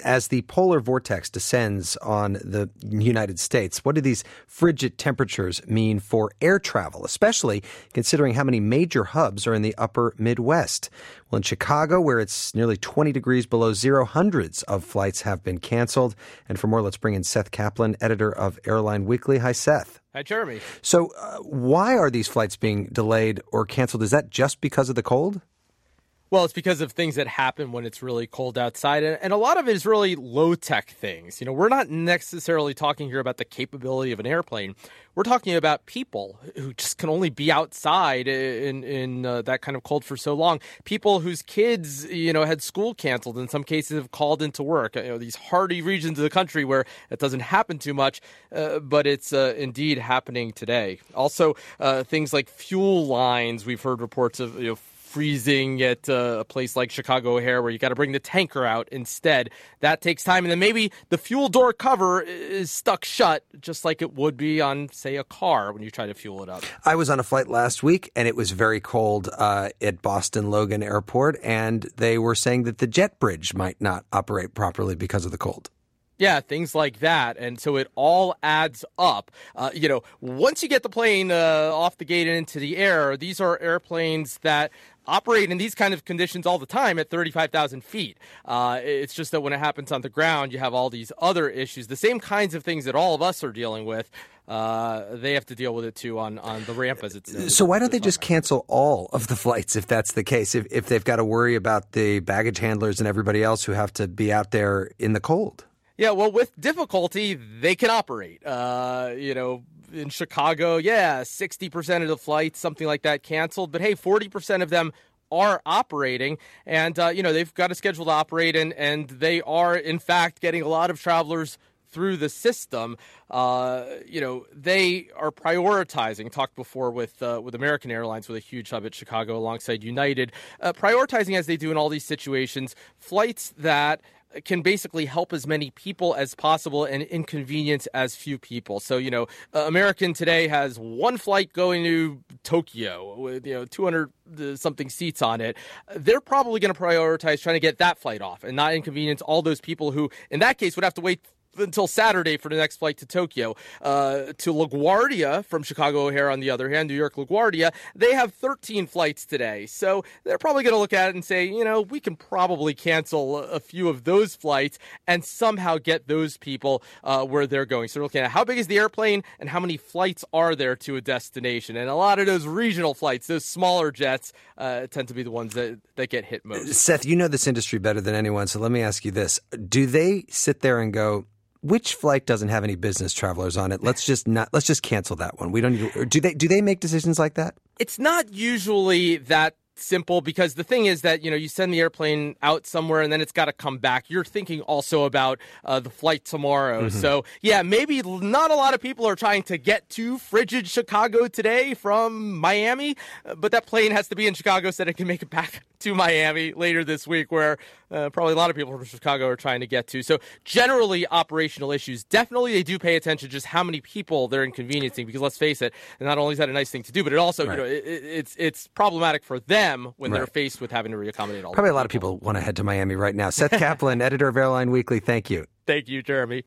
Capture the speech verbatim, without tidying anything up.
as the polar vortex descends on the United States, what do these frigid temperatures mean for air travel, especially considering how many major hubs are in the upper Midwest? Well, in Chicago, where it's nearly twenty degrees below zero, hundreds of flights have been canceled. And for more, let's bring in Seth Kaplan, editor of Airline Weekly. Hi, Seth. Hi, Jeremy. So uh, why are these flights being delayed or canceled? Is that just because of the cold? Well, it's because of things that happen when it's really cold outside. And a lot of it is really low-tech things. You know, we're not necessarily talking here about the capability of an airplane. We're talking about people who just can only be outside in in uh, that kind of cold for so long. People whose kids, you know, had school canceled, in some cases have called into work. You know, these hardy regions of the country where it doesn't happen too much, uh, but it's uh, indeed happening today. Also, uh, things like fuel lines. We've heard reports of, you know, freezing at uh, a place like Chicago O'Hare where you got to bring the tanker out instead. That takes time. And then maybe the fuel door cover is stuck shut, just like it would be on, say, a car when you try to fuel it up. I was on a flight last week, and it was very cold uh, at Boston Logan Airport, and they were saying that the jet bridge might not operate properly because of the cold. Yeah, things like that. And so it all adds up. Uh, you know, once you get the plane uh, off the gate and into the air, these are airplanes that operate in these kind of conditions all the time at thirty-five thousand feet. Uh, it's just that when it happens on the ground, you have all these other issues, the same kinds of things that all of us are dealing with. Uh, they have to deal with it, too, on, on the ramp, as it's known. So why don't they just cancel all of the flights if that's the case, if, if they've got to worry about the baggage handlers and everybody else who have to be out there in the cold? Yeah, well, with difficulty, they can operate. Uh, you know, in Chicago, yeah, sixty percent of the flights, something like that, canceled. But hey, forty percent of them are operating. And, uh, you know, they've got a schedule to operate, and, and they are, in fact, getting a lot of travelers through the system. Uh, you know, they are prioritizing, talked before with uh, with American Airlines with a huge hub at Chicago alongside United, uh, prioritizing as they do in all these situations, flights that can basically help as many people as possible and inconvenience as few people. So, you know, uh, American today has one flight going to Tokyo with, you know, two hundred something seats on it. They're probably going to prioritize trying to get that flight off and not inconvenience all those people who, in that case, would have to wait until Saturday for the next flight to Tokyo. Uh, to LaGuardia from Chicago O'Hare, on the other hand, New York LaGuardia, they have thirteen flights today. So they're probably going to look at it and say, you know, we can probably cancel a few of those flights and somehow get those people uh, where they're going. So they're looking at how big is the airplane and how many flights are there to a destination. And a lot of those regional flights, those smaller jets, uh, tend to be the ones that, that get hit most. Seth, you know this industry better than anyone, so let me ask you this. Do they sit there and go, which flight doesn't have any business travelers on it? Let's just not. Let's just cancel that one. We don't need to, do they do they make decisions like that? It's not usually that simple, because the thing is that, you know, you send the airplane out somewhere and then it's got to come back. You're thinking also about uh, the flight tomorrow. Mm-hmm. So, yeah, maybe not a lot of people are trying to get to frigid Chicago today from Miami, but that plane has to be in Chicago so that it can make it back to Miami later this week, where uh, probably a lot of people from Chicago are trying to get to. So generally operational issues. Definitely they do pay attention to just how many people they're inconveniencing, because let's face it, not only is that a nice thing to do, but it also, right. you know, it, it's it's problematic for them when right. they're faced with having to reaccommodate all Probably a lot of people want to head to Miami right now. Seth Kaplan, editor of Airline Weekly, thank you. Thank you, Jeremy.